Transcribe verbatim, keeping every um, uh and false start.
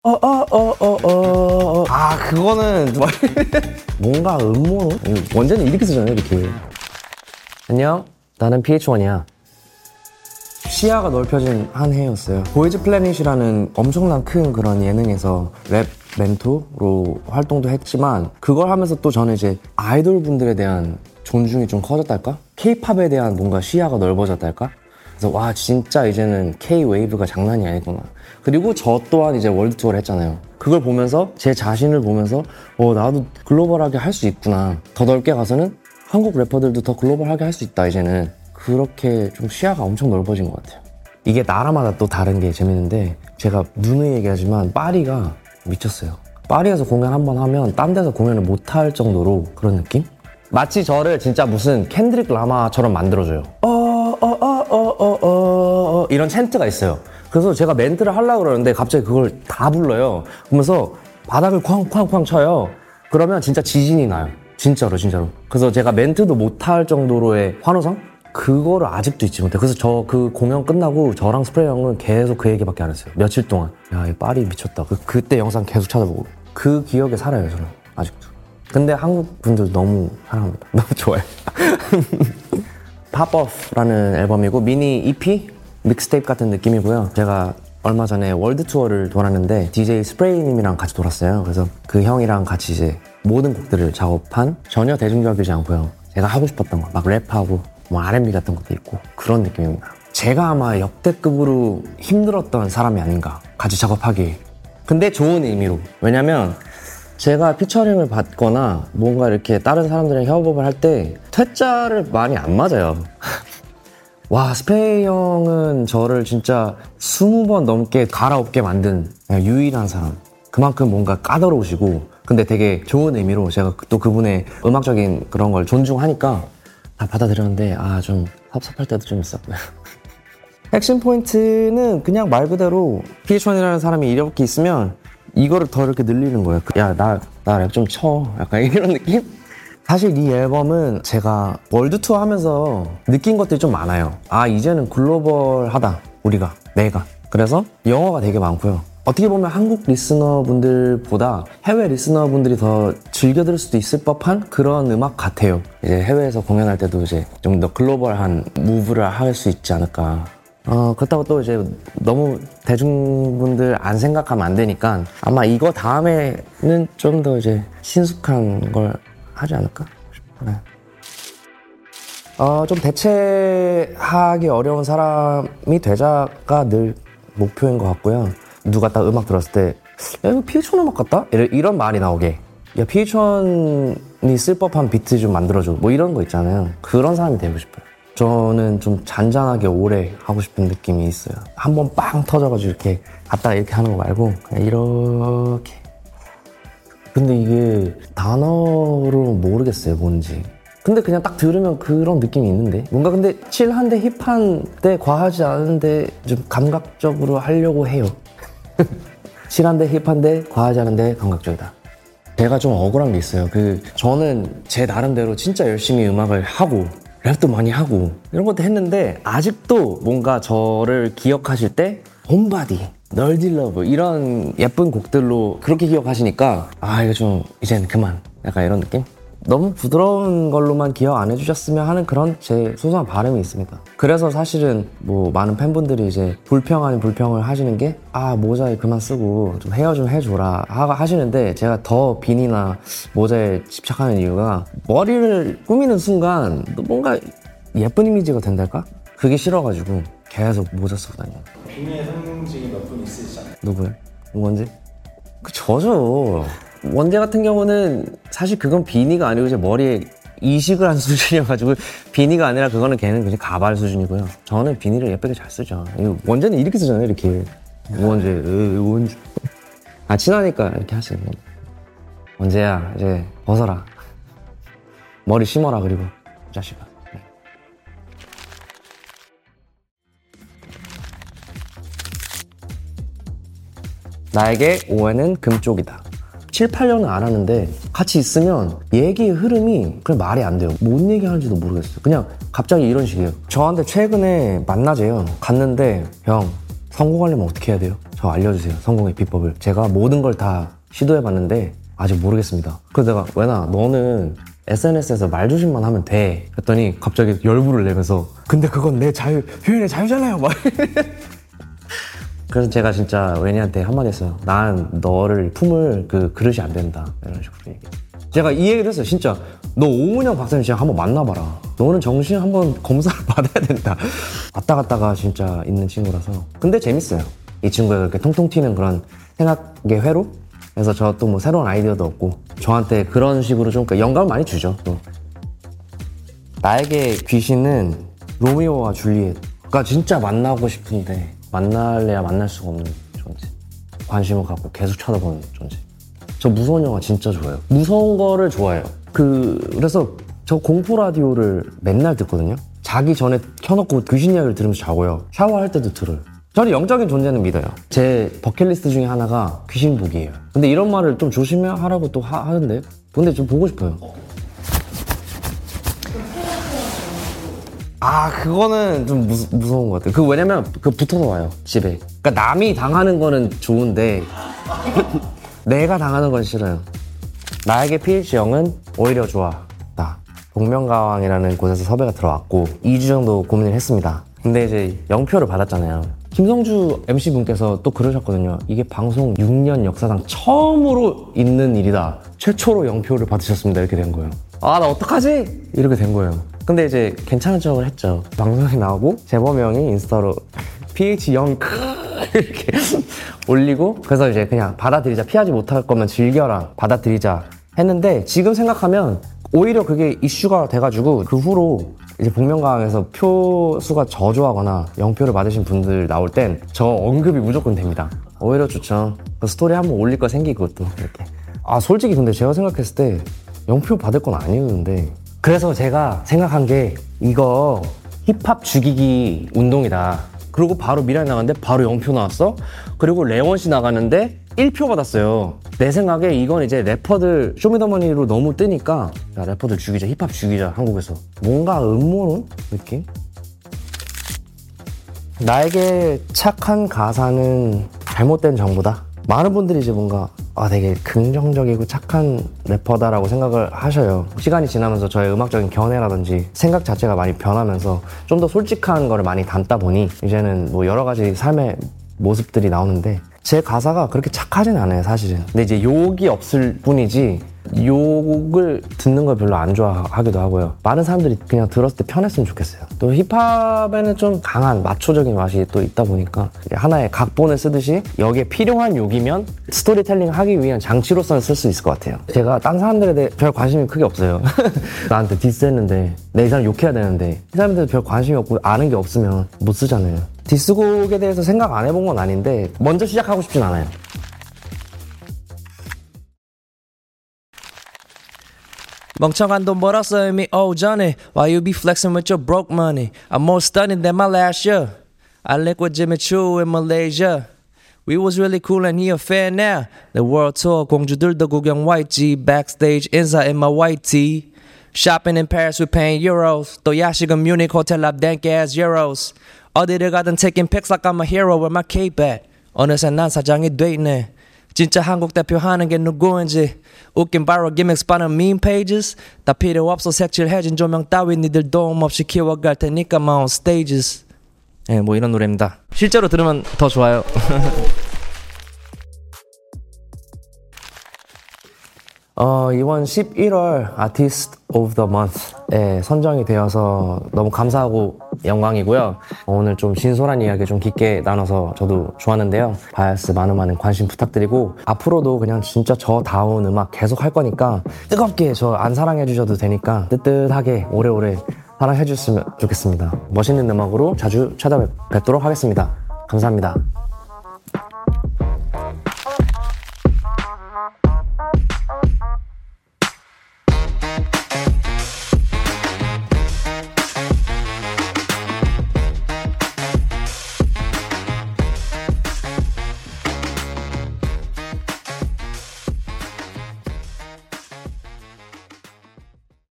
어어어어어 아 그거는 뭔가 음모로? 원제는 이렇게 쓰잖아요 이렇게. 안녕 나는 피에이치원이야. 시야가 넓혀진 한 해였어요. 보이즈 플래닛이라는 엄청난 큰 그런 예능에서 랩 멘토로 활동도 했지만 그걸 하면서 또 저는 이제 아이돌 분들에 대한 존중이 좀 커졌달까? K-팝에 대한 뭔가 시야가 넓어졌달까? 그래서 와 진짜 이제는 K-웨이브가 장난이 아니구나. 그리고 저 또한 이제 월드 투어를 했잖아요. 그걸 보면서 제 자신을 보면서 어 나도 글로벌하게 할 수 있구나. 더 넓게 가서는 한국 래퍼들도 더 글로벌하게 할 수 있다 이제는. 그렇게 좀 시야가 엄청 넓어진 것 같아요. 이게 나라마다 또 다른 게 재밌는데 제가 누누이 얘기하지만 파리가 미쳤어요. 파리에서 공연 한번 하면 딴 데서 공연을 못 할 정도로 그런 느낌? 마치 저를 진짜 무슨 켄드릭 라마처럼 만들어줘요. 어어어어어어 이런 챈트가 있어요. 그래서 제가 멘트를 하려고 그러는데 갑자기 그걸 다 불러요. 그러면서 바닥을 쾅쾅쾅 쳐요. 그러면 진짜 지진이 나요. 진짜로 진짜로. 그래서 제가 멘트도 못할 정도로의 환호성? 그거를 아직도 잊지 못해. 그래서 저 그 공연 끝나고 저랑 스프레이 형은 계속 그 얘기밖에 안 했어요. 며칠 동안. 야, 이 파리 미쳤다. 그, 그때 영상 계속 찾아보고. 그 기억에 살아요, 저는. 아직도. 근데 한국 분들 너무 사랑합니다. 너무 좋아요. 팝오프라는 앨범이고 미니 이피? 믹스테이프 같은 느낌이고요. 제가 얼마 전에 월드 투어를 돌았는데 디제이 스프레이님이랑 같이 돌았어요. 그래서 그 형이랑 같이 이제 모든 곡들을 작업한 전혀 대중적이지 않고요. 제가 하고 싶었던 거 막 랩하고 뭐 알앤비 같은 것도 있고 그런 느낌입니다. 제가 아마 역대급으로 힘들었던 사람이 아닌가 같이 작업하기. 근데 좋은 의미로. 왜냐면 제가 피처링을 받거나 뭔가 이렇게 다른 사람들이랑 협업을 할 때 퇴짜를 많이 안 맞아요. 와 스페이 형은 저를 진짜 스무 번 넘게 갈아엎게 만든 유일한 사람. 그만큼 뭔가 까다로우시고 근데 되게 좋은 의미로 제가 또 그분의 음악적인 그런 걸 존중하니까 다 받아들였는데 아 좀 섭섭할 때도 좀 있었고요. 핵심 포인트는 그냥 말 그대로 피에이치원이라는 사람이 이렇게 있으면 이거를 더 이렇게 늘리는 거예요. 야 나 나 랩 좀 쳐 약간 이런 느낌? 사실 이 앨범은 제가 월드 투어 하면서 느낀 것들이 좀 많아요. 아 이제는 글로벌하다 우리가 내가. 그래서 영어가 되게 많고요. 어떻게 보면 한국 리스너분들보다 해외 리스너분들이 더 즐겨 들을 수도 있을 법한 그런 음악 같아요. 이제 해외에서 공연할 때도 이제 좀 더 글로벌한 무브를 할 수 있지 않을까. 어, 그렇다고 또 이제 너무 대중분들 안 생각하면 안 되니까 아마 이거 다음에는 좀 더 이제 신숙한 걸 하지 않을까 싶어요. 어, 좀 대체하기 어려운 사람이 되자가 늘 목표인 것 같고요. 누가 딱 음악 들었을 때 야 이거 피에이치원 음악 같다? 이런, 이런 말이 나오게 야 피에이치원이 쓸 법한 비트 좀 만들어줘 뭐 이런 거 있잖아요. 그런 사람이 되고 싶어요. 저는 좀 잔잔하게 오래 하고 싶은 느낌이 있어요. 한번 빵 터져가지고 이렇게 갔다가 이렇게 하는 거 말고 그냥 이렇게. 근데 이게 단어로 모르겠어요 뭔지. 근데 그냥 딱 들으면 그런 느낌이 있는데 뭔가 근데 칠한데 힙한데 과하지 않은데 좀 감각적으로 하려고 해요. 칠한데 힙한데 과하지 않은데 감각적이다. 제가 좀 억울한 게 있어요. 그 저는 제 나름대로 진짜 열심히 음악을 하고 랩도 많이 하고 이런 것도 했는데 아직도 뭔가 저를 기억하실 때 홈바디, 널딜러브 이런 예쁜 곡들로 그렇게 기억하시니까 아 이거 좀 이제는 그만 약간 이런 느낌? 너무 부드러운 걸로만 기억 안 해주셨으면 하는 그런 제 소소한 바람이 있습니다. 그래서 사실은 뭐 많은 팬분들이 이제 불평 아닌 불평을 하시는 게 아 모자에 그만 쓰고 좀 헤어 좀 해줘라 하시는데 제가 더 비니나 모자에 집착하는 이유가 머리를 꾸미는 순간 뭔가 예쁜 이미지가 된달까? 그게 싫어가지고 계속 모자 쓰고 다녀요. 비니의 상징이 몇 분 있으시잖아요. 누구요? 원제? 그 저죠. 원제 같은 경우는 사실 그건 비니가 아니고 제 머리에 이식을 한 수준이어가지고 비니가 아니라 그거는 걔는 그냥 가발 수준이고요. 저는 비니를 예쁘게 잘 쓰죠. 원제는 이렇게 쓰잖아요. 이렇게 원제, 으, 원제. 아 친하니까 이렇게 하세요. 원제야 이제 벗어라. 머리 심어라 그리고 이 자식아. 네. 나에게 오해는 금쪽이다. 칠, 팔 년은 알았는데 같이 있으면 얘기의 흐름이 그냥 말이 안 돼요. 뭔 얘기하는지도 모르겠어요. 그냥 갑자기 이런 식이에요. 저한테 최근에 만나재요. 갔는데 형 성공하려면 어떻게 해야 돼요? 저 알려주세요. 성공의 비법을. 제가 모든 걸 다 시도해봤는데 아직 모르겠습니다. 그래서 내가 왜나 너는 에스엔에스에서 말조심만 하면 돼 했더니 갑자기 열불을 내면서 근데 그건 내 자유, 표현의 자유잖아요 막. 그래서 제가 진짜 웨니한테 한마디 했어요. 난 너를 품을 그 그릇이 안 된다 이런 식으로 얘기해. 제가 이 얘기를 했어요. 진짜 너 오은영 박사님 진짜 한번 만나봐라. 너는 정신 한번 검사를 받아야 된다. 왔다 갔다가 진짜 있는 친구라서. 근데 재밌어요. 이 친구가 그렇게 통통 튀는 그런 생각의 회로. 그래서 저 또 뭐 새로운 아이디어도 얻고 저한테 그런 식으로 좀 영감을 많이 주죠. 또. 나에게 귀신은 로미오와 줄리엣가 진짜 만나고 싶은데 만날래야 만날 수가 없는 존재. 관심을 갖고 계속 쳐다보는 존재. 저 무서운 영화 진짜 좋아해요. 무서운 거를 좋아해요. 그 그래서 저 공포 라디오를 맨날 듣거든요. 자기 전에 켜놓고 귀신 이야기를 들으면서 자고요. 샤워할 때도 들어요. 저는 영적인 존재는 믿어요. 제 버킷리스트 중에 하나가 귀신 보기예요. 근데 이런 말을 좀 조심하라고 또 하, 하는데 근데 좀 보고 싶어요. 아 그거는 좀 무, 무서운 것 같아요. 그 왜냐면 그 붙어서 와요 집에. 그러니까 남이 당하는 거는 좋은데 내가 당하는 건 싫어요. 나에게 피에이치영은 오히려 좋아. 나 복면가왕이라는 곳에서 섭외가 들어왔고 이 주 정도 고민을 했습니다. 근데 이제 영표를 받았잖아요. 김성주 엠씨분께서 또 그러셨거든요. 이게 방송 육 년 역사상 처음으로 있는 일이다. 최초로 영표를 받으셨습니다. 이렇게 된 거예요. 아, 나 어떡하지? 이렇게 된 거예요. 근데 이제 괜찮은 척을 했죠. 방송에 나오고 재범형이 인스타로 피에이치영 이렇게 올리고 그래서 이제 그냥 받아들이자. 피하지 못할 거면 즐겨라. 받아들이자 했는데 지금 생각하면 오히려 그게 이슈가 돼가지고 그 후로 이제 복면가왕에서 표수가 저조하거나 영표를 받으신 분들 나올 땐 저 언급이 무조건 됩니다. 오히려 좋죠. 그 스토리 한번 올릴 거 생기고 또 이렇게. 아 솔직히 근데 제가 생각했을 때 영표 받을 건 아니었는데 그래서 제가 생각한 게 이거 힙합 죽이기 운동이다. 그리고 바로 미라에 나갔는데 바로 영표 나왔어. 그리고 레원 씨 나갔는데 일 표 받았어요. 내 생각에 이건 이제 래퍼들 쇼미더머니로 너무 뜨니까 야 래퍼들 죽이자, 힙합 죽이자 한국에서. 뭔가 음모론 느낌? 나에게 착한 가사는 잘못된 정보다. 많은 분들이 이제 뭔가 아 되게 긍정적이고 착한 래퍼다라고 생각을 하셔요. 시간이 지나면서 저의 음악적인 견해라든지 생각 자체가 많이 변하면서 좀 더 솔직한 거를 많이 담다 보니 이제는 뭐 여러 가지 삶의 모습들이 나오는데 제 가사가 그렇게 착하진 않아요 사실은. 근데 이제 욕이 없을 뿐이지 욕을 듣는 걸 별로 안 좋아하기도 하고요. 많은 사람들이 그냥 들었을 때 편했으면 좋겠어요. 또 힙합에는 좀 강한 마초적인 맛이 또 있다 보니까 하나의 각본을 쓰듯이 여기에 필요한 욕이면 스토리텔링 하기 위한 장치로서는 쓸 수 있을 것 같아요. 제가 딴 사람들에 대해 별 관심이 크게 없어요. 나한테 디스했는데 내 이 사람 욕해야 되는데 이 사람들 별 관심이 없고 아는 게 없으면 못 쓰잖아요. 디스곡에 대해서 생각 안 해본 건 아닌데 먼저 시작하고 싶진 않아요. 멍청한 돈 벌었어 이미 오전에 Why you be flexing with your broke money I'm more stunning than my last year I linked with Jimmy Choo in Malaysia We was really cool and he a fan now The world tour 공주들도 구경 white G Backstage inside in my white tee Shopping in Paris we paying euros 또 야식은 Munich hotel 앞 dank ass euros 어디를 가든 taking pics like I'm a hero Where my cape at 어느새 난 사장이 돼있네 진짜 한국 대표 하는 게 누구인지 웃긴 바로 gimmicks 빠는 meme pages 다 필요 없어 색칠해진 조명 따위 니들 도움 없이 키워갈 테니까 my own stages 예, 뭐 이런 노래입니다. 실제로 들으면 더 좋아요. 어, 이번 십일월 아티스트 오브 더 먼스에 선정이 되어서 너무 감사하고 영광이고요. 어, 오늘 좀 진솔한 이야기 좀 깊게 나눠서 저도 좋았는데요. 바이아스 많은 많은 관심 부탁드리고 앞으로도 그냥 진짜 저다운 음악 계속 할 거니까 뜨겁게 저 안 사랑해 주셔도 되니까 뜨뜻하게 오래오래 사랑해 주셨으면 좋겠습니다. 멋있는 음악으로 자주 찾아뵙도록 하겠습니다. 감사합니다.